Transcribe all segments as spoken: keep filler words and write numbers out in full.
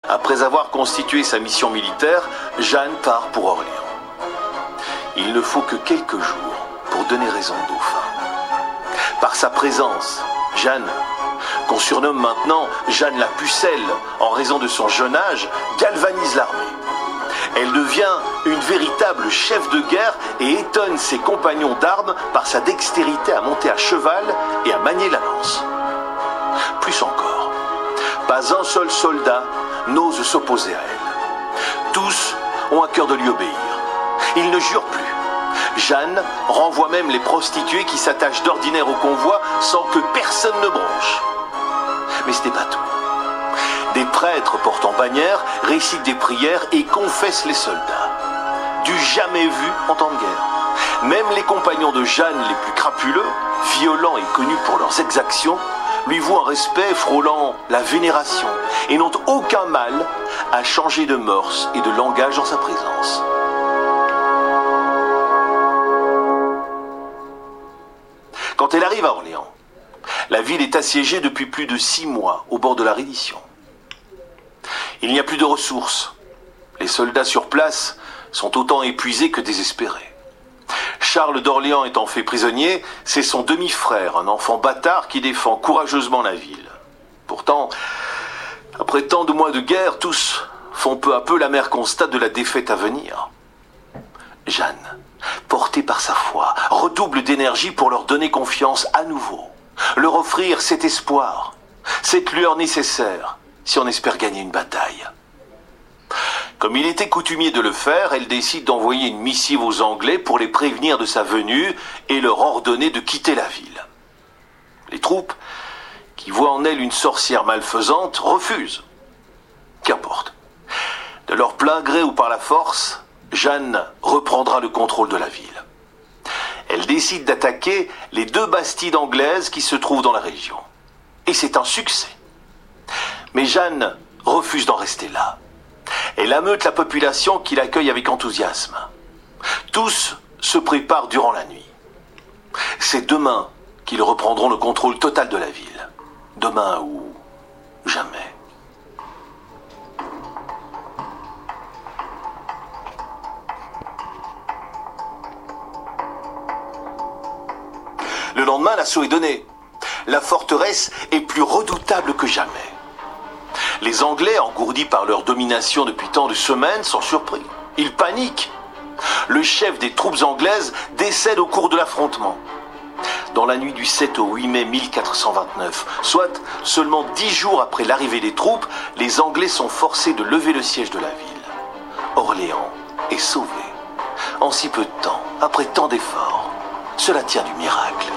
Après avoir constitué sa mission militaire, Jeanne part pour Orléans. Il ne faut que quelques jours pour donner raison au dauphin. Par sa présence, Jeanne, qu'on surnomme maintenant Jeanne la Pucelle en raison de son jeune âge, galvanise l'armée. Elle devient une véritable chef de guerre et étonne ses compagnons d'armes par sa dextérité à monter à cheval et à manier la lance. Plus encore, pas un seul soldat n'ose s'opposer à elle. Tous ont à cœur de lui obéir. Ils ne jurent plus. Jeanne renvoie même les prostituées qui s'attachent d'ordinaire au convoi sans que personne ne bronche. Mais ce n'est pas tout. Des prêtres portant bannière récitent des prières et confessent les soldats. Du jamais vu en temps de guerre. Même les compagnons de Jeanne les plus crapuleux, violents et connus pour leurs exactions, lui vouent un respect frôlant la vénération et n'ont aucun mal à changer de mœurs et de langage en sa présence. Quand elle arrive à Orléans, la ville est assiégée depuis plus de six mois au bord de la reddition. Il n'y a plus de ressources. Les soldats sur place sont autant épuisés que désespérés. Charles d'Orléans étant fait prisonnier, c'est son demi-frère, un enfant bâtard, qui défend courageusement la ville. Pourtant, après tant de mois de guerre, tous font peu à peu l'amer constat de la défaite à venir. Jeanne, portée par sa foi, redouble d'énergie pour leur donner confiance à nouveau, leur offrir cet espoir, cette lueur nécessaire si on espère gagner une bataille. Comme il était coutumier de le faire, elle décide d'envoyer une missive aux Anglais pour les prévenir de sa venue et leur ordonner de quitter la ville. Les troupes, qui voient en elle une sorcière malfaisante, refusent. Qu'importe. De leur plein gré ou par la force, Jeanne reprendra le contrôle de la ville. Elle décide d'attaquer les deux bastides anglaises qui se trouvent dans la région. Et c'est un succès. Mais Jeanne refuse d'en rester là. Elle ameute la population qui l'accueille avec enthousiasme. Tous se préparent durant la nuit. C'est demain qu'ils reprendront le contrôle total de la ville. Demain ou jamais. Le lendemain, l'assaut est donné. La forteresse est plus redoutable que jamais. Les Anglais, engourdis par leur domination depuis tant de semaines, sont surpris. Ils paniquent. Le chef des troupes anglaises décède au cours de l'affrontement. Dans la nuit du sept au huit mai mille quatre cent vingt-neuf, soit seulement dix jours après l'arrivée des troupes, les Anglais sont forcés de lever le siège de la ville. Orléans est sauvé. En si peu de temps, après tant d'efforts, cela tient du miracle.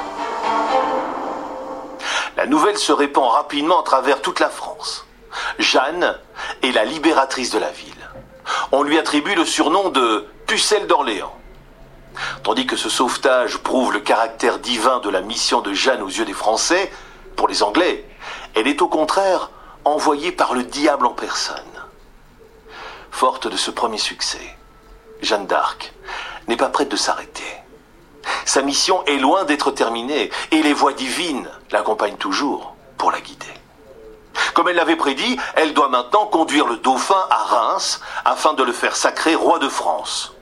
La nouvelle se répand rapidement à travers toute la France. Jeanne est la libératrice de la ville. On lui attribue le surnom de Pucelle d'Orléans. Tandis que ce sauvetage prouve le caractère divin de la mission de Jeanne aux yeux des Français, pour les Anglais, elle est au contraire envoyée par le diable en personne. Forte de ce premier succès, Jeanne d'Arc n'est pas prête de s'arrêter. Sa mission est loin d'être terminée et les voies divines l'accompagnent toujours pour la guider. Comme elle l'avait prédit, elle doit maintenant conduire le dauphin à Reims afin de le faire sacrer roi de France.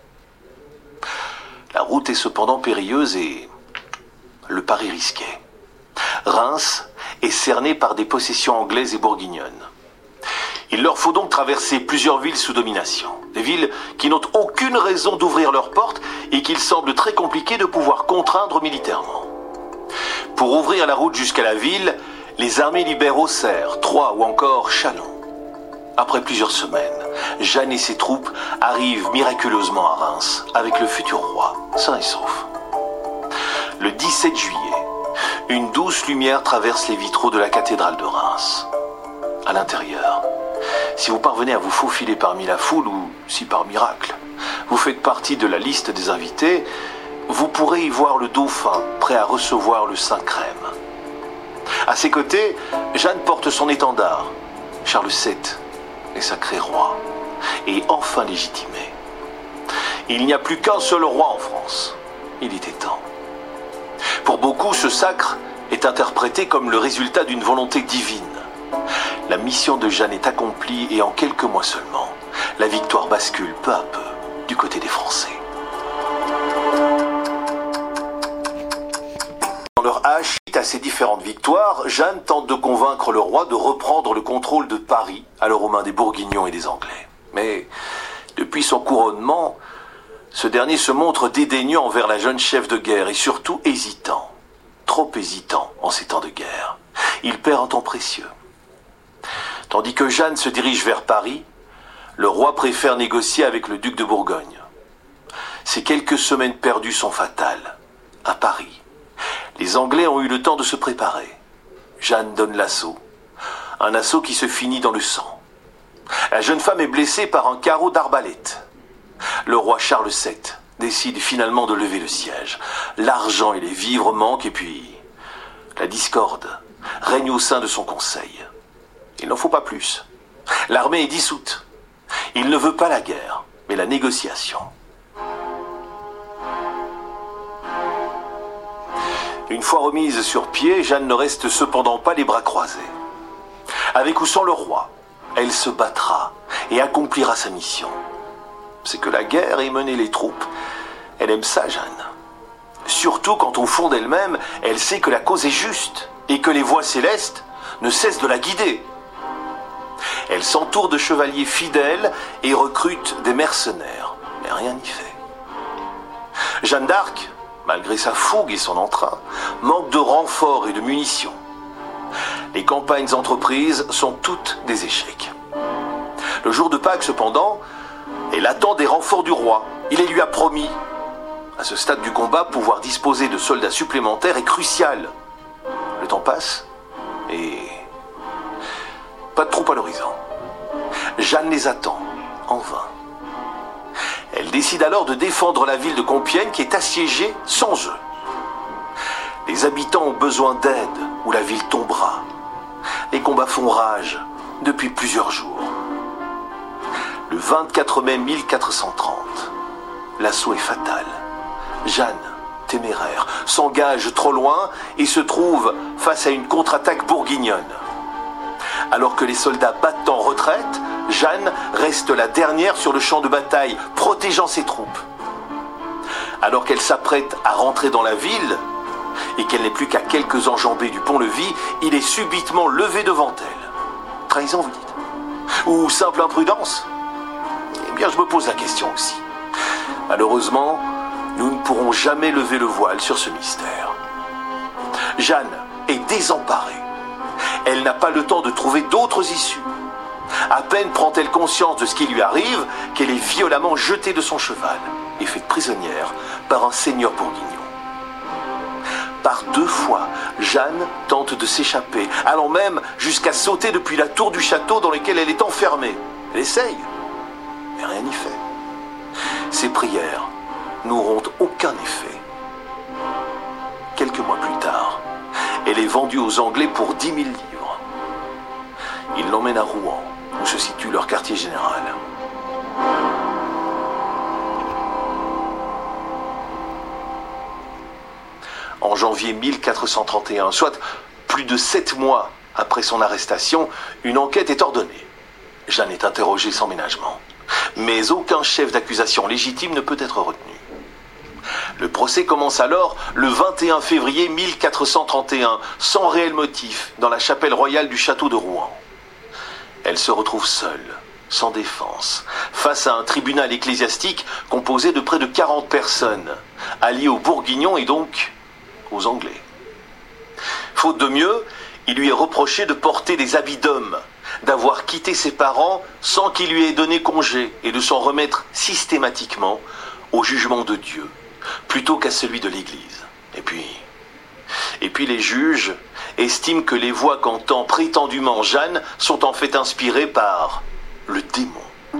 La route est cependant périlleuse et le pari risqué. Reims est cerné par des possessions anglaises et bourguignonnes. Il leur faut donc traverser plusieurs villes sous domination. Des villes qui n'ont aucune raison d'ouvrir leurs portes et qu'il semble très compliqué de pouvoir contraindre militairement. Pour ouvrir la route jusqu'à la ville, les armées libèrent Auxerre, Troyes ou encore Châlons. Après plusieurs semaines, Jeanne et ses troupes arrivent miraculeusement à Reims avec le futur roi, sain et sauf. Le dix-sept juillet, une douce lumière traverse les vitraux de la cathédrale de Reims. À l'intérieur, si vous parvenez à vous faufiler parmi la foule ou si par miracle, vous faites partie de la liste des invités, vous pourrez y voir le dauphin prêt à recevoir le Saint-Crème. À ses côtés, Jeanne porte son étendard. Charles sept est sacré roi et enfin légitimé. Il n'y a plus qu'un seul roi en France. Il était temps. Pour beaucoup, ce sacre est interprété comme le résultat d'une volonté divine. La mission de Jeanne est accomplie et en quelques mois seulement, la victoire bascule peu à peu du côté des Français. Dans leur hache, suite à ces différentes victoires, Jeanne tente de convaincre le roi de reprendre le contrôle de Paris, alors aux mains des Bourguignons et des Anglais. Mais depuis son couronnement, ce dernier se montre dédaigneux envers la jeune chef de guerre et surtout hésitant. Trop hésitant en ces temps de guerre. Il perd un temps précieux. Tandis que Jeanne se dirige vers Paris, le roi préfère négocier avec le duc de Bourgogne. Ces quelques semaines perdues sont fatales. À Paris, les Anglais ont eu le temps de se préparer. Jeanne donne l'assaut. Un assaut qui se finit dans le sang. La jeune femme est blessée par un carreau d'arbalète. Le roi Charles sept décide finalement de lever le siège. L'argent et les vivres manquent et puis la discorde règne au sein de son conseil. Il n'en faut pas plus. L'armée est dissoute. Il ne veut pas la guerre, mais la négociation. Une fois remise sur pied, Jeanne ne reste cependant pas les bras croisés. Avec ou sans le roi, elle se battra et accomplira sa mission. C'est que la guerre et mener les troupes, elle aime ça, Jeanne. Surtout quand au fond d'elle-même, elle sait que la cause est juste et que les voix célestes ne cessent de la guider. Elle s'entoure de chevaliers fidèles et recrute des mercenaires, mais rien n'y fait. Jeanne d'Arc, malgré sa fougue et son entrain, manque de renforts et de munitions. Les campagnes entreprises sont toutes des échecs. Le jour de Pâques, cependant, elle attend des renforts du roi. Il les lui a promis. À ce stade du combat, pouvoir disposer de soldats supplémentaires est crucial. Le temps passe et pas de troupes à l'horizon. Jeanne les attend, en vain. Elle décide alors de défendre la ville de Compiègne qui est assiégée sans eux. Les habitants ont besoin d'aide ou la ville tombera. Les combats font rage depuis plusieurs jours. Le vingt-quatre mai mille quatre cent trente, l'assaut est fatal. Jeanne, téméraire, s'engage trop loin et se trouve face à une contre-attaque bourguignonne. Alors que les soldats battent en retraite, Jeanne reste la dernière sur le champ de bataille, protégeant ses troupes. Alors qu'elle s'apprête à rentrer dans la ville, et qu'elle n'est plus qu'à quelques enjambées du pont-levis, il est subitement levé devant elle. Trahison, vous dites? Ou simple imprudence? Eh bien, je me pose la question aussi. Malheureusement, nous ne pourrons jamais lever le voile sur ce mystère. Jeanne est désemparée. Elle n'a pas le temps de trouver d'autres issues. À peine prend-elle conscience de ce qui lui arrive qu'elle est violemment jetée de son cheval et faite prisonnière par un seigneur bourguignon. Par deux fois, Jeanne tente de s'échapper, allant même jusqu'à sauter depuis la tour du château dans lequel elle est enfermée. Elle essaye, mais rien n'y fait. Ses prières n'auront aucun effet. Quelques mois plus tard, elle est vendue aux Anglais pour dix mille livres. Ils l'emmènent à Rouen, où se situe leur quartier général. En janvier mille quatre cent trente et un, soit plus de sept mois après son arrestation, une enquête est ordonnée. Jeanne est interrogée sans ménagement. Mais aucun chef d'accusation légitime ne peut être retenu. Le procès commence alors le vingt et un février mille quatre cent trente et un, sans réel motif, dans la chapelle royale du château de Rouen. Elle se retrouve seule, sans défense, face à un tribunal ecclésiastique composé de près de quarante personnes, alliées aux Bourguignons et donc aux Anglais. Faute de mieux, il lui est reproché de porter des habits d'homme, d'avoir quitté ses parents sans qu'il lui ait donné congé et de s'en remettre systématiquement au jugement de Dieu, plutôt qu'à celui de l'Église. Et puis, et puis les juges estiment que les voix qu'entend prétendument Jeanne sont en fait inspirées par le démon.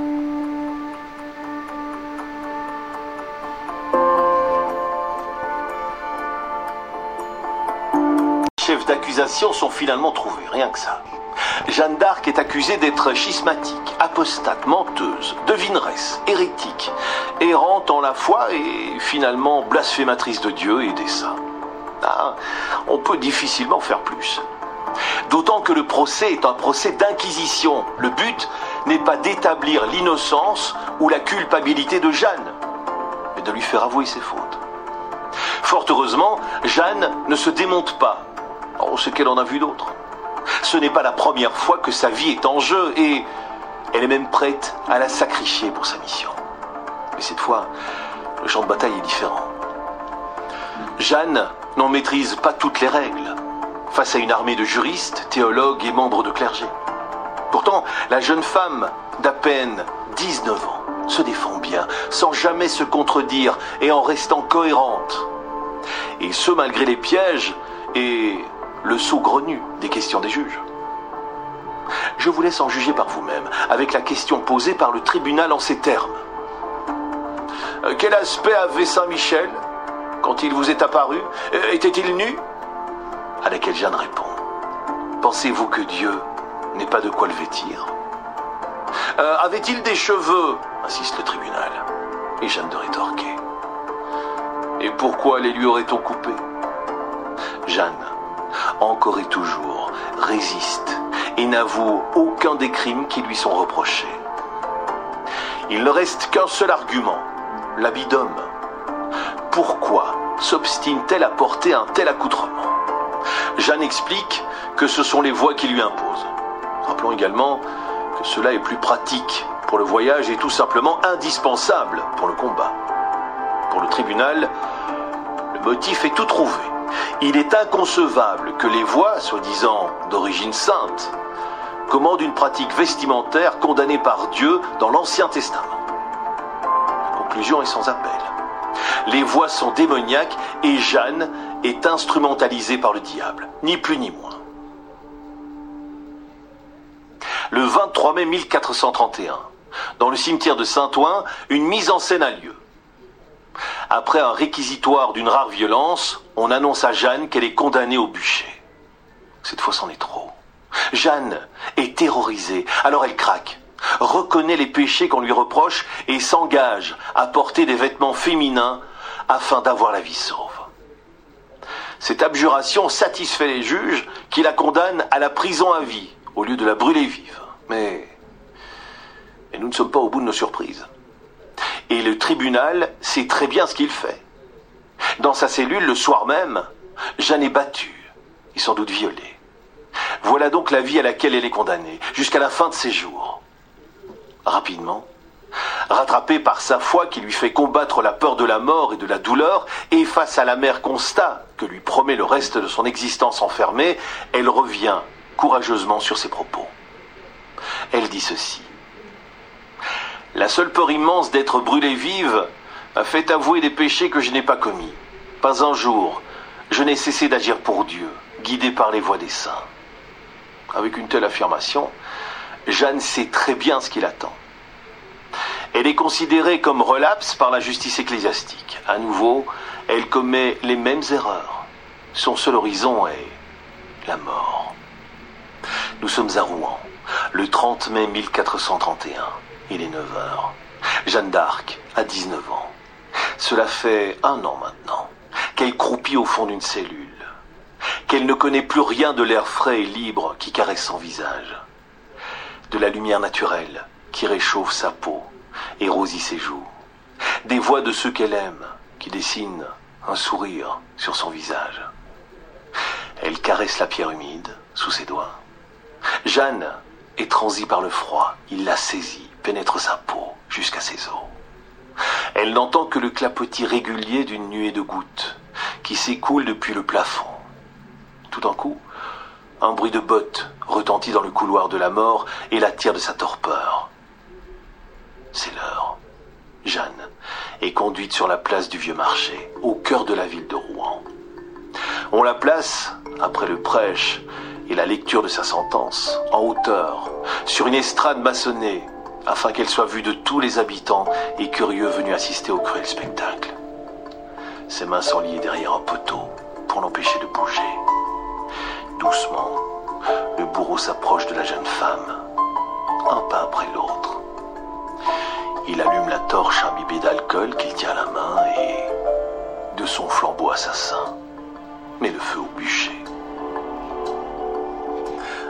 Les chefs d'accusation sont finalement trouvés, rien que ça. Jeanne d'Arc est accusée d'être schismatique, apostate, menteuse, devineresse, hérétique, errante en la foi et finalement blasphématrice de Dieu et des saints. Ah, on peut difficilement faire plus. D'autant que le procès est un procès d'inquisition. Le but n'est pas d'établir l'innocence ou la culpabilité de Jeanne, mais de lui faire avouer ses fautes. Fort heureusement, Jeanne ne se démonte pas. Oh, ce qu'elle en a vu d'autres. Ce n'est pas la première fois que sa vie est en jeu et elle est même prête à la sacrifier pour sa mission. Mais cette fois, le champ de bataille est différent. Jeanne n'en maîtrise pas toutes les règles face à une armée de juristes, théologues et membres de clergé. Pourtant, la jeune femme d'à peine dix-neuf ans se défend bien, sans jamais se contredire et en restant cohérente. Et ce, malgré les pièges et le saugrenu des questions des juges. Je vous laisse en juger par vous-même, avec la question posée par le tribunal en ces termes. Euh, quel aspect avait Saint-Michel quand il vous est apparu? euh, Était-il nu? À laquelle Jeanne répond. Pensez-vous que Dieu n'ait pas de quoi le vêtir? euh, Avait-il des cheveux? Insiste le tribunal. Et Jeanne de rétorquer. Et pourquoi les lui aurait-on coupés? Jeanne, encore et toujours, résiste et n'avoue aucun des crimes qui lui sont reprochés. Il ne reste qu'un seul argument, l'habit d'homme. Pourquoi s'obstine-t-elle à porter un tel accoutrement? Jeanne explique que ce sont les voies qui lui imposent. Rappelons également que cela est plus pratique pour le voyage et tout simplement indispensable pour le combat. Pour le tribunal, le motif est tout trouvé. Il est inconcevable que les voies, soi-disant d'origine sainte, commandent une pratique vestimentaire condamnée par Dieu dans l'Ancien Testament. La conclusion est sans appel. Les voies sont démoniaques et Jeanne est instrumentalisée par le diable, ni plus ni moins. Le vingt-trois mai mille quatre cent trente et un, dans le cimetière de Saint-Ouen, une mise en scène a lieu. Après un réquisitoire d'une rare violence, on annonce à Jeanne qu'elle est condamnée au bûcher. Cette fois, c'en est trop. Jeanne est terrorisée, alors elle craque, reconnaît les péchés qu'on lui reproche et s'engage à porter des vêtements féminins afin d'avoir la vie sauve. Cette abjuration satisfait les juges qui la condamnent à la prison à vie au lieu de la brûler vive. Mais, mais nous ne sommes pas au bout de nos surprises. Et le tribunal sait très bien ce qu'il fait. Dans sa cellule, le soir même, Jeanne est battue et sans doute violée. Voilà donc la vie à laquelle elle est condamnée, jusqu'à la fin de ses jours. Rapidement, rattrapée par sa foi qui lui fait combattre la peur de la mort et de la douleur, et face à l'amer constat que lui promet le reste de son existence enfermée, elle revient courageusement sur ses propos. Elle dit ceci. La seule peur immense d'être brûlée vive m'a fait avouer des péchés que je n'ai pas commis. Pas un jour, je n'ai cessé d'agir pour Dieu, guidé par les voies des saints. Avec une telle affirmation, Jeanne sait très bien ce qui l'attend. Elle est considérée comme relapse par la justice ecclésiastique. À nouveau, elle commet les mêmes erreurs. Son seul horizon est la mort. Nous sommes à Rouen, le trente mai mille quatre cent trente et un. Il est neuf heures. Jeanne d'Arc a dix-neuf ans. Cela fait un an maintenant qu'elle croupit au fond d'une cellule, qu'elle ne connaît plus rien de l'air frais et libre qui caresse son visage, de la lumière naturelle qui réchauffe sa peau et rosit ses joues, des voix de ceux qu'elle aime qui dessinent un sourire sur son visage. Elle caresse la pierre humide sous ses doigts. Jeanne est transie par le froid, il la saisit, pénètre sa peau jusqu'à ses os. Elle n'entend que le clapotis régulier d'une nuée de gouttes qui s'écoule depuis le plafond. Tout d'un coup, un bruit de bottes retentit dans le couloir de la mort et la tire de sa torpeur. C'est l'heure. Jeanne est conduite sur la place du Vieux Marché, au cœur de la ville de Rouen. On la place, après le prêche et la lecture de sa sentence, en hauteur, sur une estrade maçonnée, afin qu'elle soit vue de tous les habitants et curieux venus assister au cruel spectacle. Ses mains sont liées derrière un poteau pour l'empêcher de bouger. Doucement, le bourreau s'approche de la jeune femme, un pas après l'autre. Il allume la torche imbibée d'alcool qu'il tient à la main et, de son flambeau assassin, met le feu au bûcher.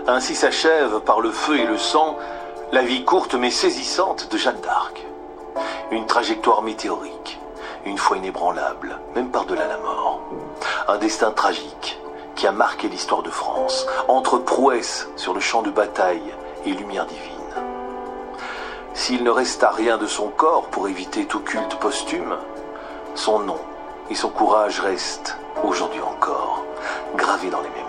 Ainsi s'achève, par le feu et le sang, la vie courte mais saisissante de Jeanne d'Arc. Une trajectoire météorique, une foi inébranlable, même par-delà la mort. Un destin tragique qui a marqué l'histoire de France, entre prouesses sur le champ de bataille et lumière divine. S'il ne resta rien de son corps pour éviter tout culte posthume, son nom et son courage restent, aujourd'hui encore, gravés dans les mémoires.